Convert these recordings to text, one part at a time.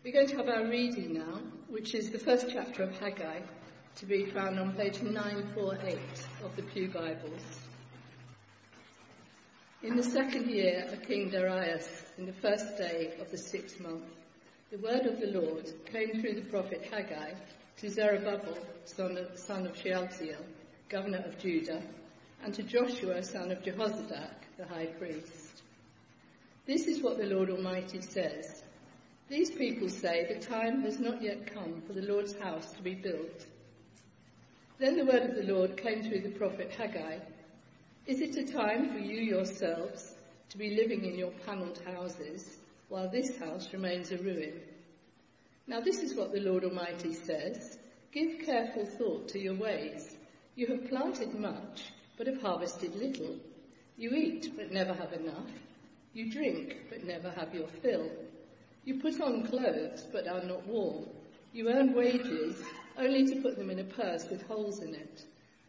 We're going to have our reading now, which is the first chapter of Haggai, to be found on page 948 of the Pew Bibles. In the second year of King Darius, in the first day of the 6th month, the word of the Lord came through the prophet Haggai to Zerubbabel, son of Shealtiel, governor of Judah, and to Joshua, son of Jehozadak, the high priest. This is what the Lord Almighty says. These people say the time has not yet come for the Lord's house to be built. Then the word of the Lord came through the prophet Haggai. Is it a time for you yourselves to be living in your panelled houses while this house remains a ruin? Now this is what the Lord Almighty says. Give careful thought to your ways. You have planted much, but have harvested little. You eat, but never have enough. You drink, but never have your fill. You put on clothes, but are not warm. You earn wages, only to put them in a purse with holes in it.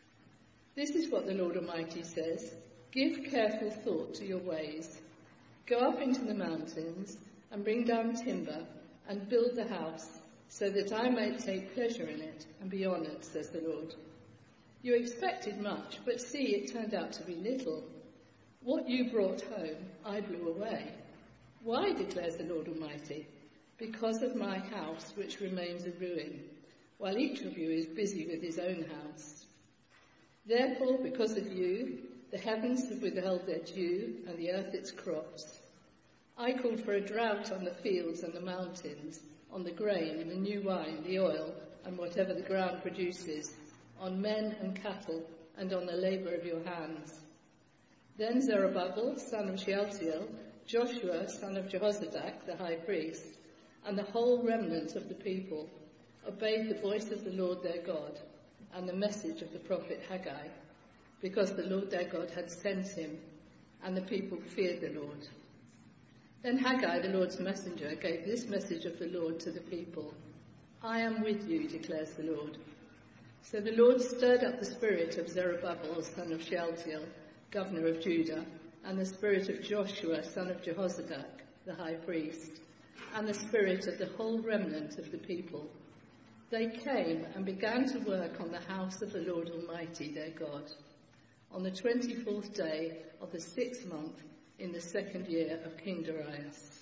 This is what the Lord Almighty says. Give careful thought to your ways. Go up into the mountains and bring down timber and build the house, so that I may take pleasure in it and be honoured, says the Lord. You expected much, but see, it turned out to be little. What you brought home, I blew away. Why, declares the Lord Almighty? Because of my house, which remains a ruin, while each of you is busy with his own house. Therefore, because of you, the heavens have withheld their dew, and the earth its crops. I called for a drought on the fields and the mountains, on the grain, the new wine, the oil, and whatever the ground produces, on men and cattle, and on the labour of your hands. Then Zerubbabel, son of Shealtiel, Joshua, son of Jehozadak, the high priest, and the whole remnant of the people obeyed the voice of the Lord their God and the message of the prophet Haggai, because the Lord their God had sent him, and the people feared the Lord. Then Haggai, the Lord's messenger, gave this message of the Lord to the people. I am with you, declares the Lord. So the Lord stirred up the spirit of Zerubbabel, son of Shealtiel, governor of Judah, and the spirit of Joshua, son of Jehozadak, the high priest, and the spirit of the whole remnant of the people. They came and began to work on the house of the Lord Almighty, their God, on the 24th day of the 6th month in the second year of King Darius.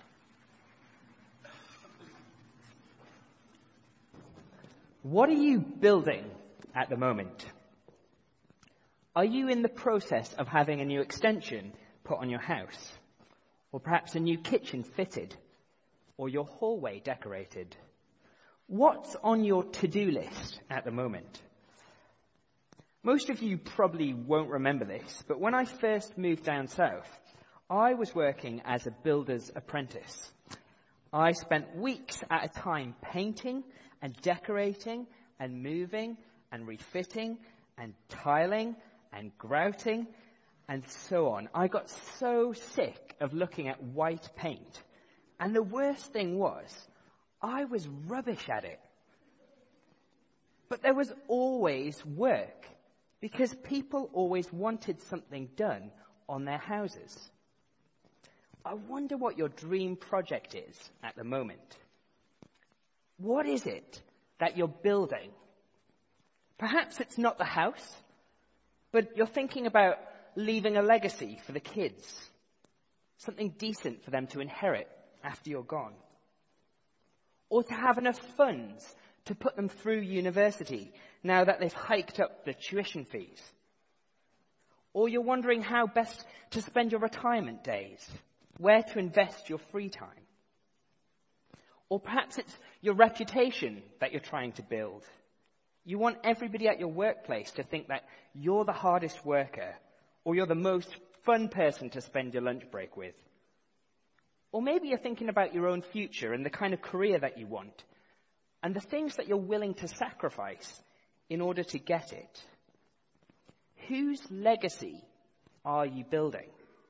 What are you building at the moment? Are you in the process of having a new extension put on your house? Or perhaps a new kitchen fitted? Or your hallway decorated? What's on your to-do list at the moment? Most of you probably won't remember this, but when I first moved down south, I was working as a builder's apprentice. I spent weeks at a time painting and decorating and moving and refitting and tiling and grouting and so on. I got so sick of looking at white paint. And the worst thing was, I was rubbish at it. But there was always work, because people always wanted something done on their houses. I wonder what your dream project is at the moment. What is it that you're building? Perhaps it's not the house, but you're thinking about leaving a legacy for the kids, something decent for them to inherit after you're gone, or to have enough funds to put them through university now that they've hiked up the tuition fees. Or you're wondering how best to spend your retirement days, where to invest your free time. Or perhaps it's your reputation that you're trying to build. You want everybody at your workplace to think that you're the hardest worker, or you're the most fun person to spend your lunch break with. Or maybe you're thinking about your own future and the kind of career that you want, and the things that you're willing to sacrifice in order to get it. Whose legacy are you building?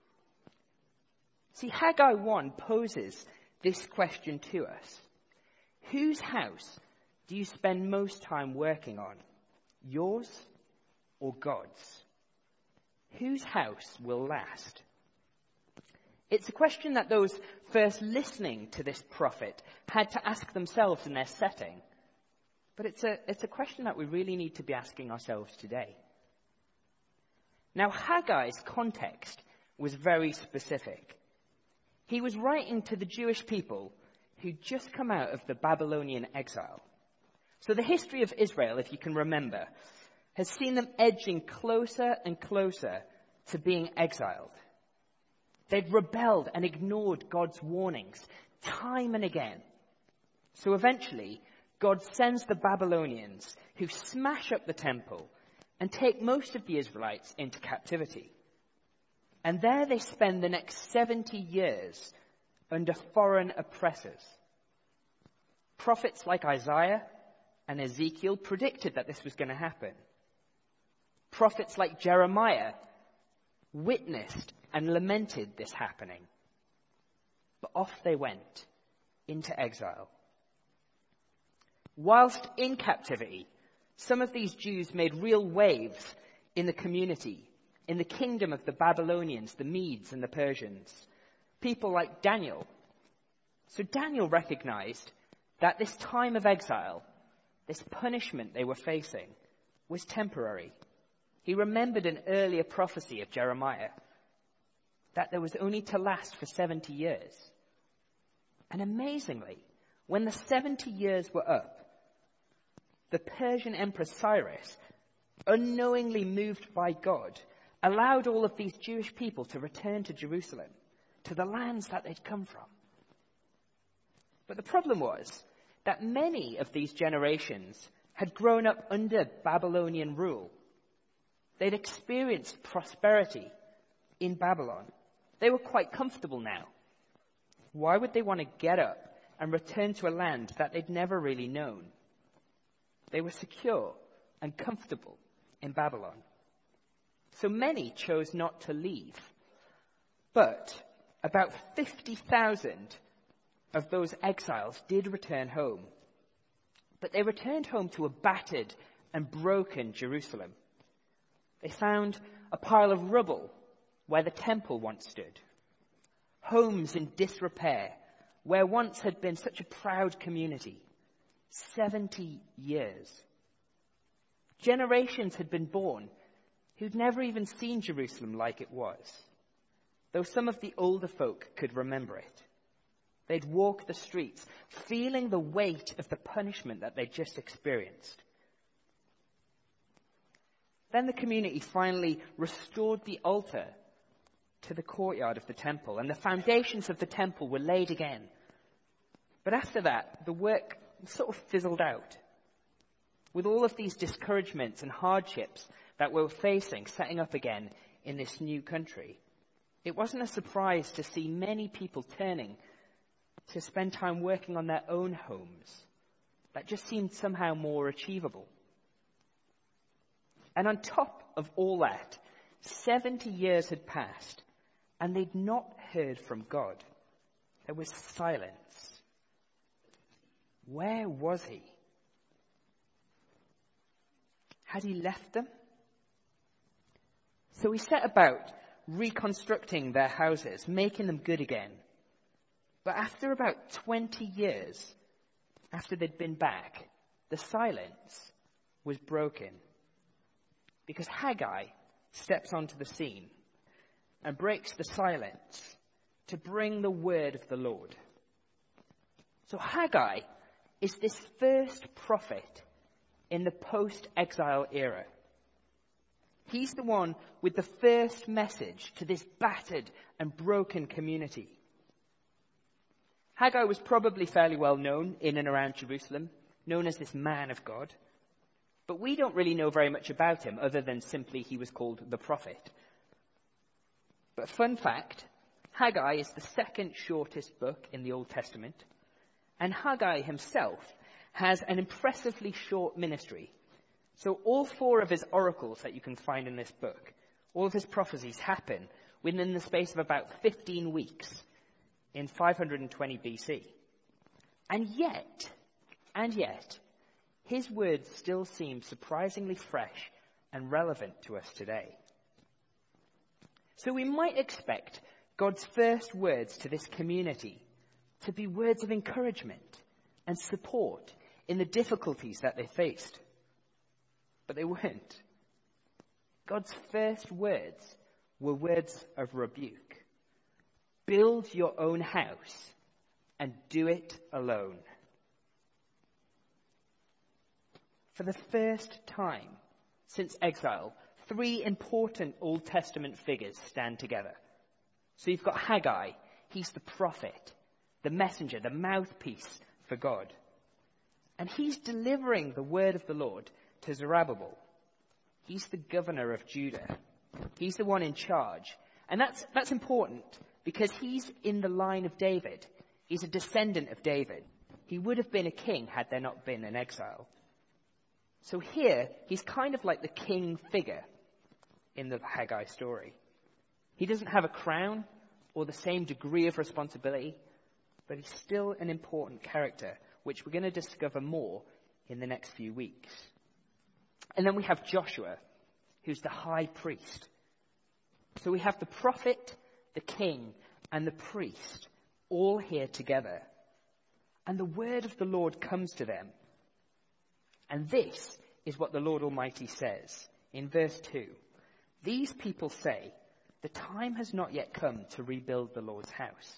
See, Haggai 1 poses this question to us. Whose house do you spend most time working on? Yours or God's? Whose house will last? It's a question that those first listening to this prophet had to ask themselves in their setting. But it's a question that we really need to be asking ourselves today. Now, Haggai's context was very specific. He was writing to the Jewish people who'd just come out of the Babylonian exile. So the history of Israel, if you can remember, has seen them edging closer and closer to being exiled. They'd rebelled and ignored God's warnings time and again. So eventually, God sends the Babylonians who smash up the temple and take most of the Israelites into captivity. And there they spend the next 70 years under foreign oppressors. Prophets like Isaiah and Ezekiel predicted that this was going to happen. Prophets like Jeremiah witnessed and lamented this happening. But off they went into exile. Whilst in captivity, some of these Jews made real waves in the community, in the kingdom of the Babylonians, the Medes and the Persians. People like Daniel. So Daniel recognized that this time of exile, this punishment they were facing, was temporary. He remembered an earlier prophecy of Jeremiah, that there was only to last for 70 years. And amazingly, when the 70 years were up, the Persian Emperor Cyrus, unknowingly moved by God, allowed all of these Jewish people to return to Jerusalem, to the lands that they'd come from. But the problem was that many of these generations had grown up under Babylonian rule. They'd experienced prosperity in Babylon. They were quite comfortable now. Why would they want to get up and return to a land that they'd never really known? They were secure and comfortable in Babylon. So many chose not to leave. But about 50,000 of those exiles did return home. But they returned home to a battered and broken Jerusalem. They found a pile of rubble where the temple once stood. Homes in disrepair where once had been such a proud community. 70 years. Generations had been born who'd never even seen Jerusalem like it was, though some of the older folk could remember it. They'd walk the streets, feeling the weight of the punishment that they'd just experienced. Then the community finally restored the altar to the courtyard of the temple, and the foundations of the temple were laid again. But after that, the work sort of fizzled out. With all of these discouragements and hardships that we were facing setting up again in this new country, it wasn't a surprise to see many people turning to spend time working on their own homes that just seemed somehow more achievable. And on top of all that, 70 years had passed and they'd not heard from God. There was silence. Where was he? Had he left them? So he set about reconstructing their houses, making them good again. But after about 20 years, after they'd been back, the silence was broken. Because Haggai steps onto the scene and breaks the silence to bring the word of the Lord. So Haggai is this first prophet in the post-exile era. He's the one with the first message to this battered and broken community. Haggai was probably fairly well known in and around Jerusalem, known as this man of God. But we don't really know very much about him other than simply he was called the prophet. But fun fact, Haggai is the second shortest book in the Old Testament. And Haggai himself has an impressively short ministry. So all 4 of his oracles that you can find in this book, all of his prophecies happen within the space of about 15 weeks in 520 BC. And yet, his words still seem surprisingly fresh and relevant to us today. So we might expect God's first words to this community to be words of encouragement and support in the difficulties that they faced. But they weren't. God's first words were words of rebuke. Build your own house and do it alone. For the first time since exile, 3 important Old Testament figures stand together. So you've got Haggai. He's the prophet, the messenger, the mouthpiece for God. And he's delivering the word of the Lord to Zerubbabel. He's the governor of Judah. He's the one in charge. And that's important because he's in the line of David. He's a descendant of David. He would have been a king had there not been an exile. So here, he's kind of like the king figure in the Haggai story. He doesn't have a crown or the same degree of responsibility, but he's still an important character, which we're going to discover more in the next few weeks. And then we have Joshua, who's the high priest. So we have the prophet, the king, and the priest all here together. And the word of the Lord comes to them. And this is what the Lord Almighty says in verse 2. These people say, the time has not yet come to rebuild the Lord's house.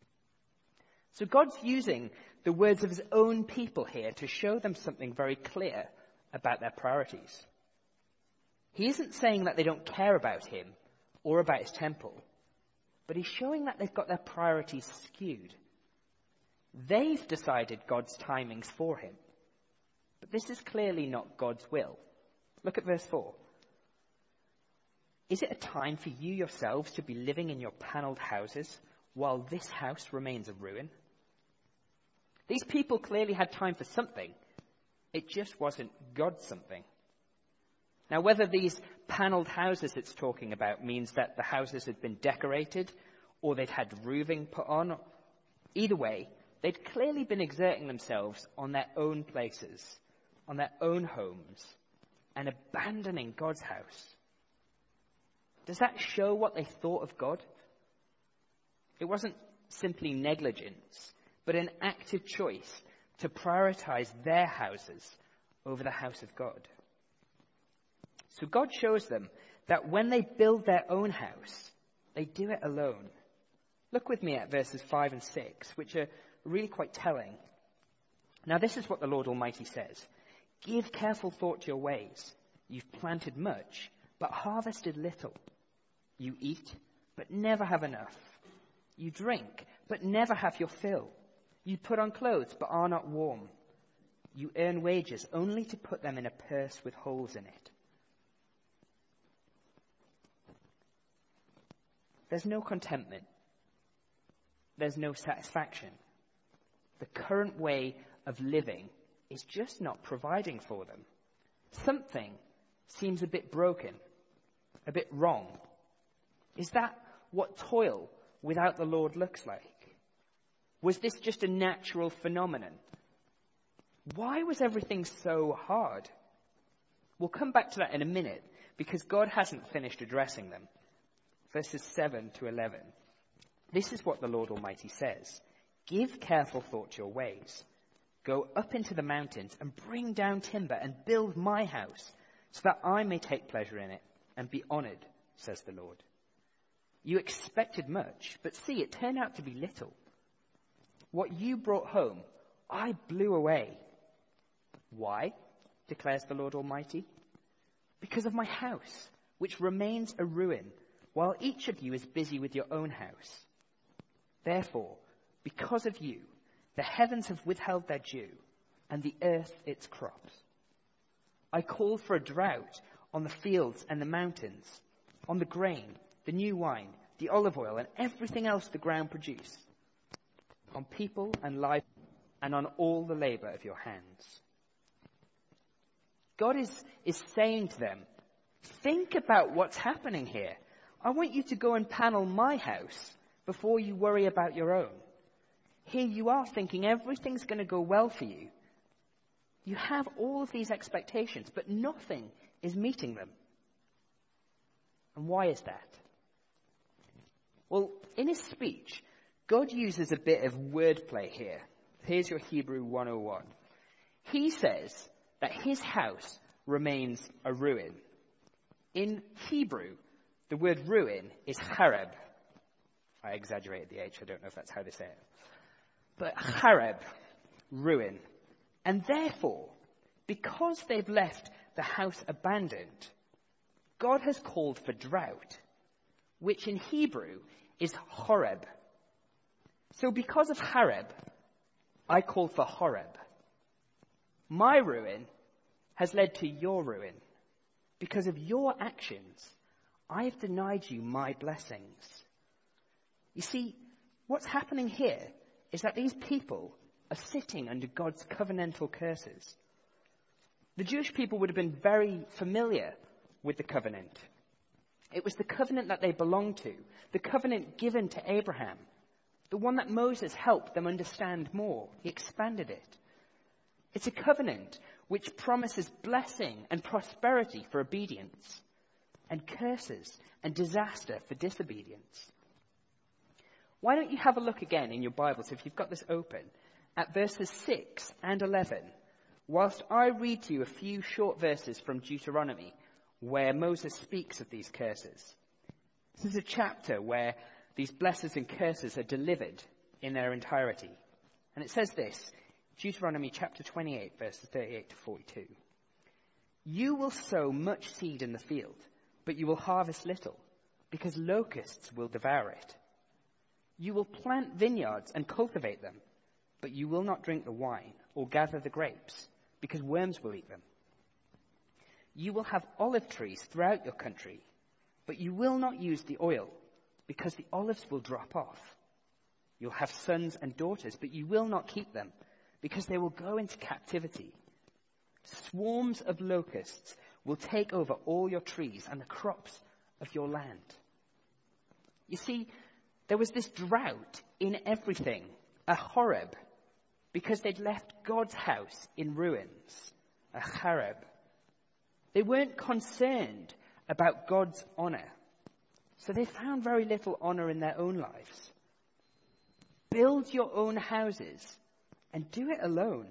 So God's using the words of his own people here to show them something very clear about their priorities. He isn't saying that they don't care about him or about his temple, but he's showing that they've got their priorities skewed. They've decided God's timings for him, but this is clearly not God's will. Look at verse 4. Is it a time for you yourselves to be living in your panelled houses while this house remains a ruin? These people clearly had time for something. It just wasn't God's something. Now, whether these panelled houses it's talking about means that the houses had been decorated or they'd had roofing put on, either way, they'd clearly been exerting themselves on their own places, on their own homes, and abandoning God's house. Does that show what they thought of God? It wasn't simply negligence, but an active choice to prioritize their houses over the house of God. So God shows them that when they build their own house, they do it alone. Look with me at verses 5 and 6, which are really quite telling. Now this is what the Lord Almighty says. Give careful thought to your ways. You've planted much, but harvested little. You eat, but never have enough. You drink, but never have your fill. You put on clothes, but are not warm. You earn wages only to put them in a purse with holes in it. There's no contentment. There's no satisfaction. The current way of living is just not providing for them. Something seems a bit broken, a bit wrong. Is that what toil without the Lord looks like? Was this just a natural phenomenon? Why was everything so hard? We'll come back to that in a minute because God hasn't finished addressing them. Verses 7 to 11. This is what the Lord Almighty says. Give careful thought to your ways. Go up into the mountains and bring down timber and build my house so that I may take pleasure in it and be honored, says the Lord. You expected much, but see, it turned out to be little. What you brought home, I blew away. Why? Declares the Lord Almighty. Because of my house, which remains a ruin, while each of you is busy with your own house. Therefore, because of you, the heavens have withheld their dew, and the earth its crops. I call for a drought on the fields and the mountains, on the grain, the new wine, the olive oil, and everything else the ground produces, on people and life, and on all the labor of your hands. God is saying to them, think about what's happening here. I want you to go and panel my house before you worry about your own. Here you are thinking everything's going to go well for you. You have all of these expectations, but nothing is meeting them. And why is that? Well, in his speech, God uses a bit of wordplay here. Here's your Hebrew 101. He says that his house remains a ruin. In Hebrew, the word ruin is harab. I exaggerated the H, I don't know if that's how they say it. But harab, ruin. And therefore, because they've left the house abandoned, God has called for drought, which in Hebrew is horeb. So because of harab, I call for horeb. My ruin has led to your ruin. Because of your actions, I have denied you my blessings. You see, what's happening here is that these people are sitting under God's covenantal curses. The Jewish people would have been very familiar with the covenant. It was the covenant that they belonged to, the covenant given to Abraham, the one that Moses helped them understand more. He expanded it. It's a covenant which promises blessing and prosperity for obedience, and curses and disaster for disobedience. Why don't you have a look again in your Bibles, if you've got this open, at verses 6 and 11, whilst I read to you a few short verses from Deuteronomy where Moses speaks of these curses. This is a chapter where these blessings and curses are delivered in their entirety. And it says this, Deuteronomy chapter 28, verses 38 to 42. You will sow much seed in the field, but you will harvest little, because locusts will devour it. You will plant vineyards and cultivate them, but you will not drink the wine or gather the grapes, because worms will eat them. You will have olive trees throughout your country, but you will not use the oil, because the olives will drop off. You'll have sons and daughters, but you will not keep them, because they will go into captivity. Swarms of locusts will take over all your trees and the crops of your land. You see, there was this drought in everything, a horeb, because they'd left God's house in ruins, a harab. They weren't concerned about God's honor, so they found very little honor in their own lives. Build your own houses and do it alone.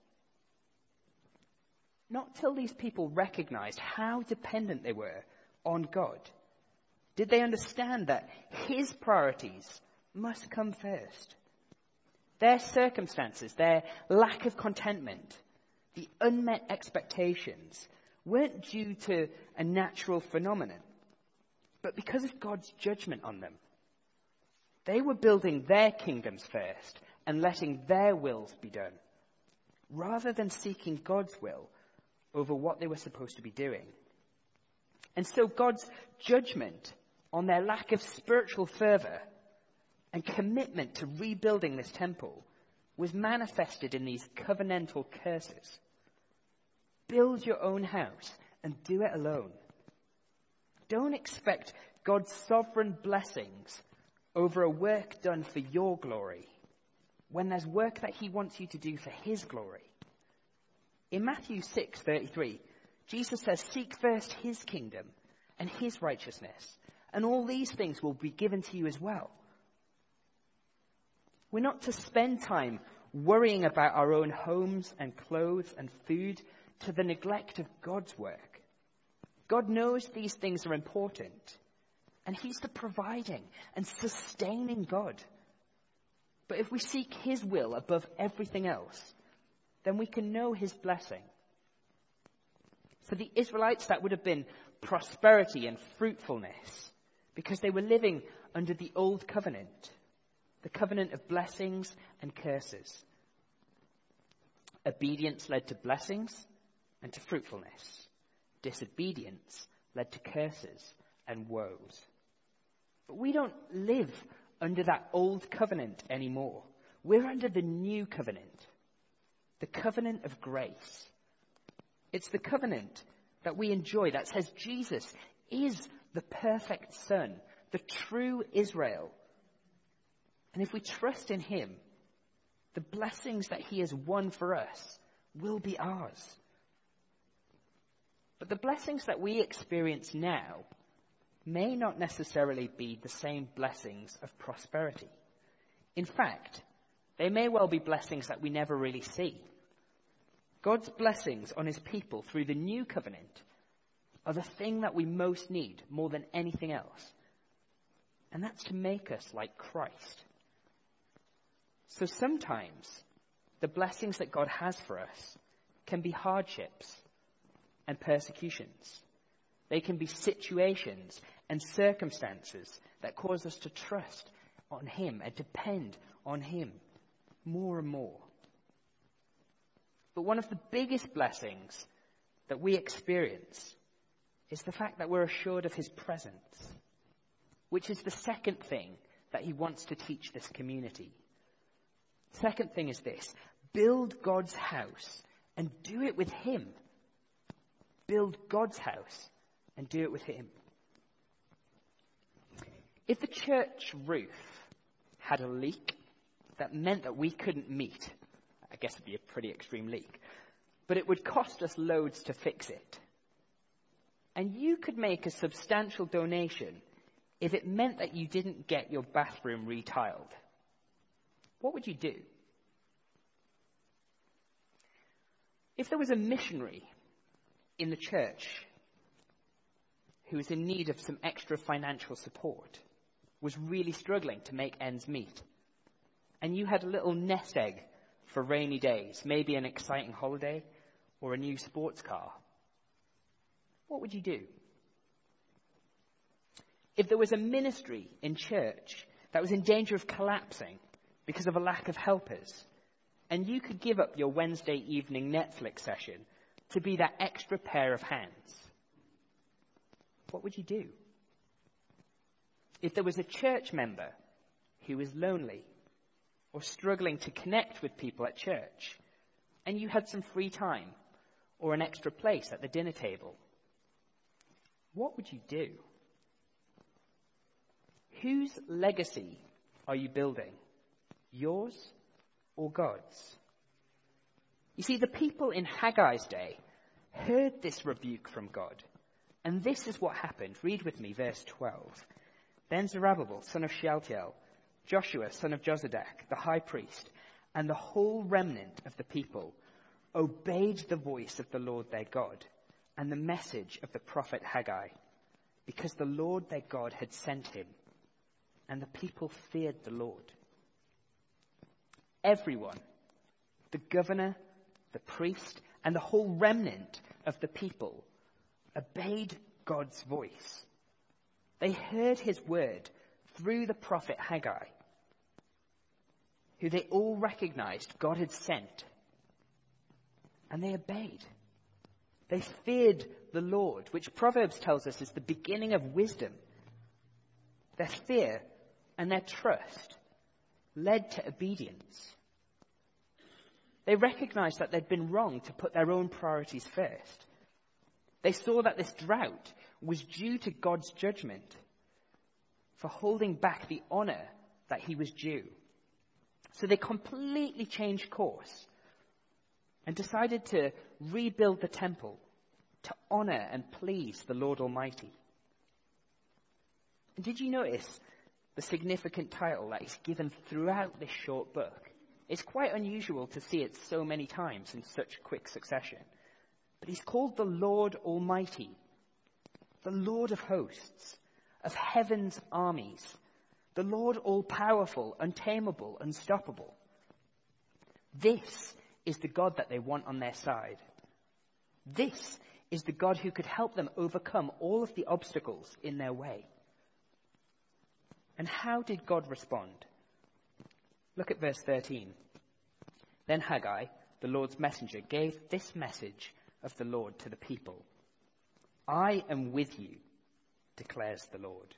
Not till these people recognized how dependent they were on God did they understand that his priorities must come first. Their circumstances, their lack of contentment, the unmet expectations weren't due to a natural phenomenon, but because of God's judgment on them. They were building their kingdoms first and letting their wills be done, rather than seeking God's will over what they were supposed to be doing. And so God's judgment on their lack of spiritual fervor and commitment to rebuilding this temple was manifested in these covenantal curses. Build your own house and do it alone. Don't expect God's sovereign blessings over a work done for your glory, when there's work that he wants you to do for his glory. In Matthew 6:33, Jesus says, seek first his kingdom and his righteousness, and all these things will be given to you as well. We're not to spend time worrying about our own homes and clothes and food to the neglect of God's work. God knows these things are important, and he's the providing and sustaining God. But if we seek his will above everything else, then we can know his blessing. For the Israelites, that would have been prosperity and fruitfulness, because they were living under the old covenant, the covenant of blessings and curses. Obedience led to blessings and to fruitfulness. Disobedience led to curses and woes. But we don't live under that old covenant anymore. We're under the new covenant, the covenant of grace. It's the covenant that we enjoy that says Jesus is the perfect Son, the true Israel. And if we trust in him, the blessings that he has won for us will be ours. But the blessings that we experience now may not necessarily be the same blessings of prosperity. In fact, they may well be blessings that we never really see. God's blessings on his people through the new covenant are the thing that we most need more than anything else. And that's to make us like Christ. So sometimes the blessings that God has for us can be hardships and persecutions. They can be situations and circumstances that cause us to trust on him and depend on him more and more. But one of the biggest blessings that we experience is the fact that we're assured of his presence, which is the second thing that he wants to teach this community. Second thing is this: build God's house and do it with him. Build God's house and do it with him. If the church roof had a leak that meant that we couldn't meet, I guess it'd be a pretty extreme leak, but it would cost us loads to fix it. And you could make a substantial donation if it meant that you didn't get your bathroom retiled. What would you do? If there was a missionary in the church who was in need of some extra financial support, was really struggling to make ends meet, and you had a little nest egg for rainy days, maybe an exciting holiday or a new sports car, what would you do? If there was a ministry in church that was in danger of collapsing because of a lack of helpers, and you could give up your Wednesday evening Netflix session to be that extra pair of hands, what would you do? If there was a church member who was lonely or struggling to connect with people at church, and you had some free time or an extra place at the dinner table, what would you do? Whose legacy are you building? Yours or God's? You see, the people in Haggai's day heard this rebuke from God. And this is what happened. Read with me verse 12. Then Zerubbabel, son of Shealtiel, Joshua, son of Jozadak, the high priest, and the whole remnant of the people obeyed the voice of the Lord their God and the message of the prophet Haggai, because the Lord their God had sent him, and the people feared the Lord. Everyone, the governor, the priest, and the whole remnant of the people obeyed God's voice. They heard his word through the prophet Haggai, who they all recognized God had sent. And they obeyed. They feared the Lord, which Proverbs tells us is the beginning of wisdom. Their fear and their trust led to obedience. They recognized that they'd been wrong to put their own priorities first. They saw that this drought was due to God's judgment for holding back the honor that he was due. So they completely changed course and decided to rebuild the temple to honor and please the Lord Almighty. And did you notice the significant title that is given throughout this short book? It's quite unusual to see it so many times in such quick succession. But he's called the Lord Almighty, the Lord of hosts, of heaven's armies, the Lord all-powerful, untamable, unstoppable. This is the God that they want on their side. This is the God who could help them overcome all of the obstacles in their way. And how did God respond? Look at verse 13. Then Haggai, the Lord's messenger, gave this message of the Lord to the people. I am with you, declares the Lord.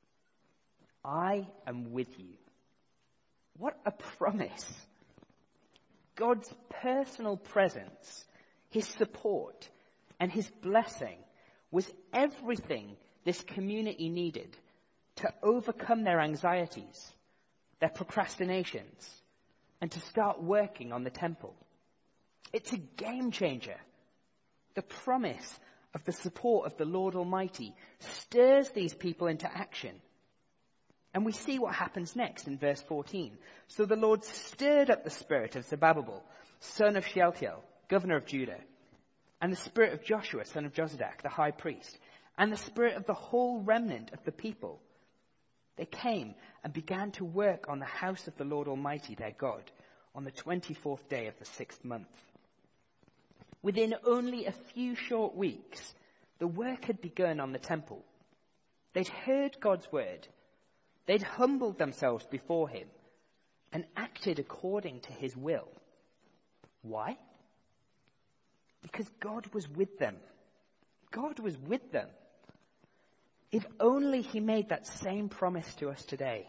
I am with you. What a promise. God's personal presence, his support, and his blessing was everything this community needed to overcome their anxieties, their procrastinations, and to start working on the temple. It's a game changer. The promise of the support of the Lord Almighty stirs these people into action. And we see what happens next in verse 14. So the Lord stirred up the spirit of Zerubbabel, son of Shealtiel, governor of Judah, and the spirit of Joshua, son of Jozadak, the high priest, and the spirit of the whole remnant of the people. They came and began to work on the house of the Lord Almighty, their God, on the 24th day of the 6th month. Within only a few short weeks, the work had begun on the temple. They'd heard God's word. They'd humbled themselves before him and acted according to his will. Why? Because God was with them. God was with them. If only he made that same promise to us today.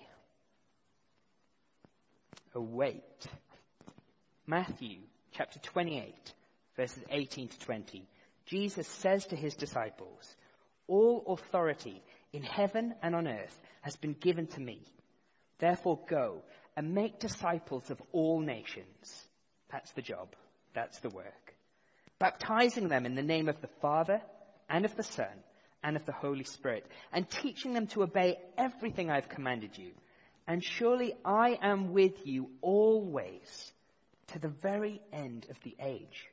Oh, wait. Matthew chapter 28, verses 18 to 20. Jesus says to his disciples, "All authority in heaven and on earth has been given to me. Therefore go and make disciples of all nations." That's the job. That's the work. "Baptizing them in the name of the Father and of the Son and of the Holy Spirit, and teaching them to obey everything I've commanded you. And surely I am with you always, to the very end of the age."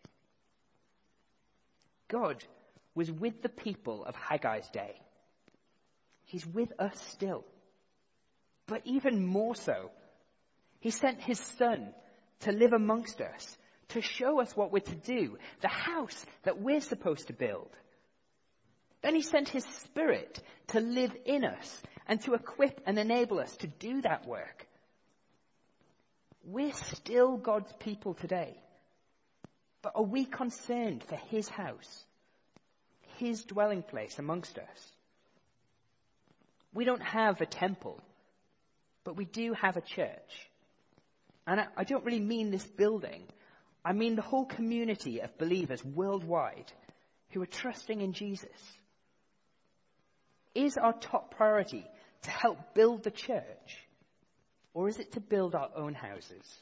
God was with the people of Haggai's day. He's with us still. But even more so, he sent his Son to live amongst us, to show us what we're to do, the house that we're supposed to build. Then he sent his Spirit to live in us and to equip and enable us to do that work. We're still God's people today. But are we concerned for his house, his dwelling place amongst us? We don't have a temple, but we do have a church. And I don't really mean this building. I mean the whole community of believers worldwide who are trusting in Jesus. Is our top priority to help build the church, or is it to build our own houses?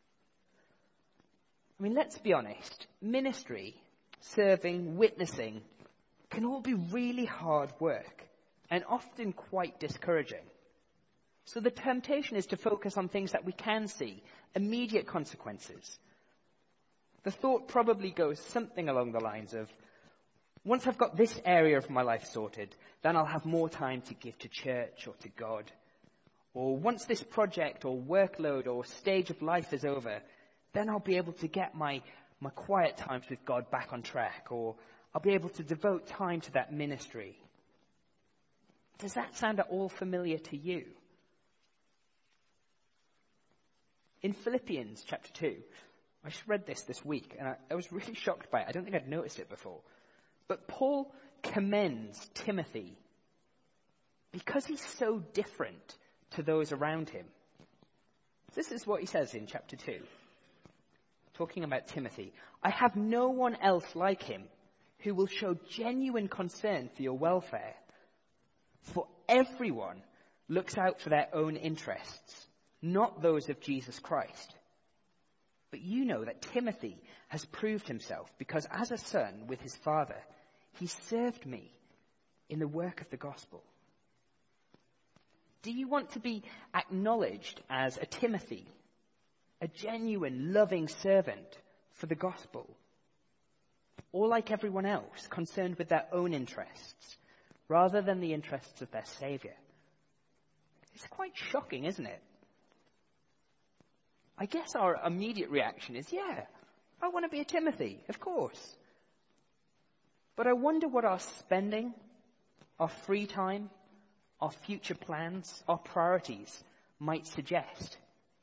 I mean, let's be honest. Ministry, serving, witnessing can all be really hard work and often quite discouraging. So the temptation is to focus on things that we can see, immediate consequences. The thought probably goes something along the lines of, once I've got this area of my life sorted, then I'll have more time to give to church or to God. Or once this project or workload or stage of life is over, then I'll be able to get my quiet times with God back on track, or I'll be able to devote time to that ministry. Does that sound at all familiar to you? In Philippians chapter 2, I just read this week, and I was really shocked by it. I don't think I'd noticed it before. But Paul commends Timothy because he's so different to those around him. This is what he says in chapter 2, talking about Timothy. "I have no one else like him who will show genuine concern for your welfare. For everyone looks out for their own interests, not those of Jesus Christ. But you know that Timothy has proved himself, because as a son with his father, he served me in the work of the gospel." Do you want to be acknowledged as a Timothy, a genuine, loving servant for the gospel? Or like everyone else, concerned with their own interests, rather than the interests of their Savior? It's quite shocking, isn't it? I guess our immediate reaction is, yeah, I want to be a Timothy, of course. But I wonder what our spending, our free time, our future plans, our priorities might suggest.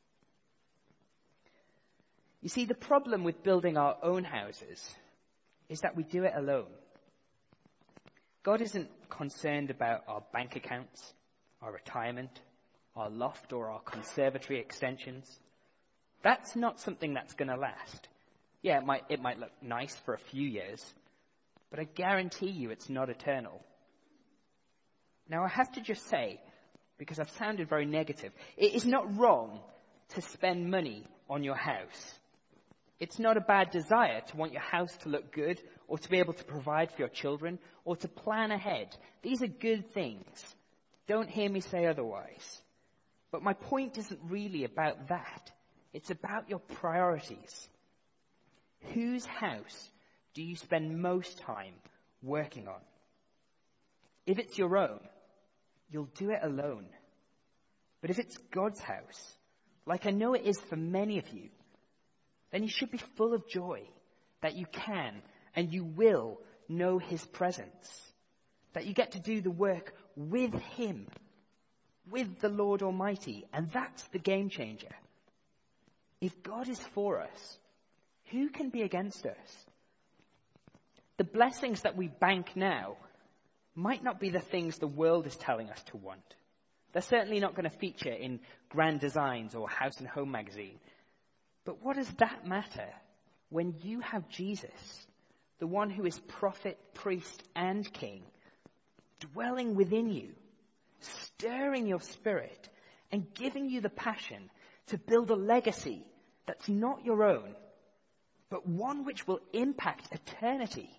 You see, the problem with building our own houses is that we do it alone. God isn't concerned about our bank accounts, our retirement, our loft, or our conservatory extensions. That's not something that's going to last. Yeah, it might look nice for a few years, but I guarantee you it's not eternal. Now, I have to just say, because I've sounded very negative, it is not wrong to spend money on your house. It's not a bad desire to want your house to look good, or to be able to provide for your children, or to plan ahead. These are good things. Don't hear me say otherwise. But my point isn't really about that. It's about your priorities. Whose house do you spend most time working on? If it's your own, you'll do it alone. But if it's God's house, like I know it is for many of you, then you should be full of joy that you can and you will know his presence, that you get to do the work with him, with the Lord Almighty, and that's the game changer. If God is for us, who can be against us? The blessings that we bank now might not be the things the world is telling us to want. They're certainly not going to feature in Grand Designs or House and Home magazine. But what does that matter when you have Jesus, the one who is prophet, priest, and king, dwelling within you, stirring your spirit, and giving you the passion to build a legacy that's not your own, but one which will impact eternity?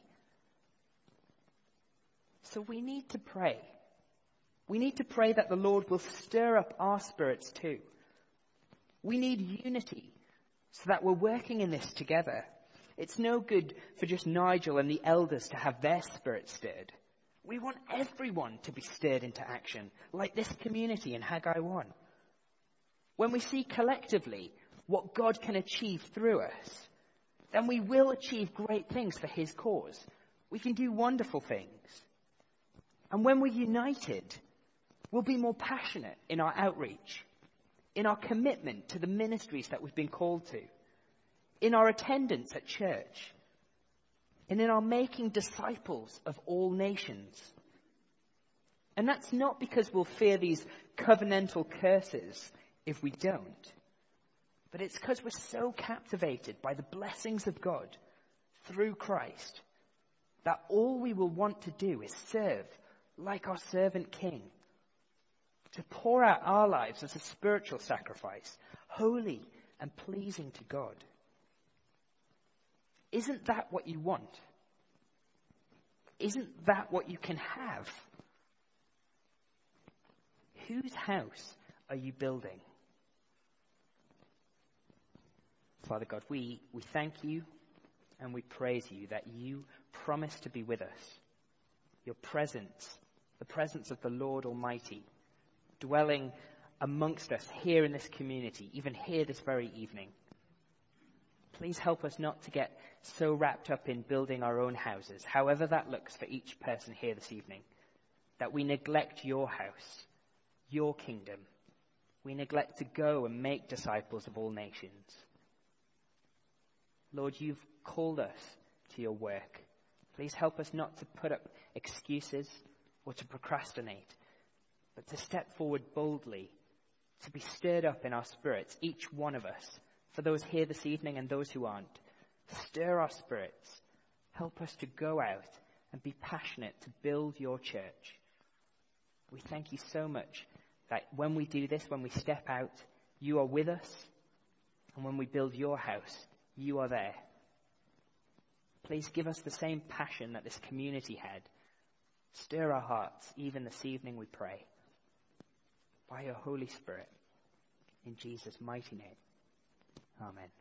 So we need to pray. We need to pray that the Lord will stir up our spirits too. We need unity so that we're working in this together. It's no good for just Nigel and the elders to have their spirits stirred. We want everyone to be stirred into action, like this community in Haggai 1. When we see collectively what God can achieve through us, then we will achieve great things for his cause. We can do wonderful things. And when we're united, we'll be more passionate in our outreach, in our commitment to the ministries that we've been called to, in our attendance at church, and in our making disciples of all nations. And that's not because we'll fear these covenantal curses if we don't, but it's because we're so captivated by the blessings of God through Christ that all we will want to do is serve like our servant king, to pour out our lives as a spiritual sacrifice, holy and pleasing to God. Isn't that what you want? Isn't that what you can have? Whose house are you building? Father God, we thank you and we praise you that you promise to be with us. Your presence, the presence of the Lord Almighty, dwelling amongst us here in this community, even here this very evening. Please help us not to get so wrapped up in building our own houses, however that looks for each person here this evening, that we neglect your house, your kingdom. We neglect to go and make disciples of all nations. Lord, you've called us to your work. Please help us not to put up excuses or to procrastinate, but to step forward boldly, to be stirred up in our spirits, each one of us, for those here this evening and those who aren't. Stir our spirits. Help us to go out and be passionate to build your church. We thank you so much that when we do this, when we step out, you are with us. And when we build your house, you are there. Please give us the same passion that this community had. Stir our hearts, even this evening, we pray. By your Holy Spirit, in Jesus' mighty name. Amen.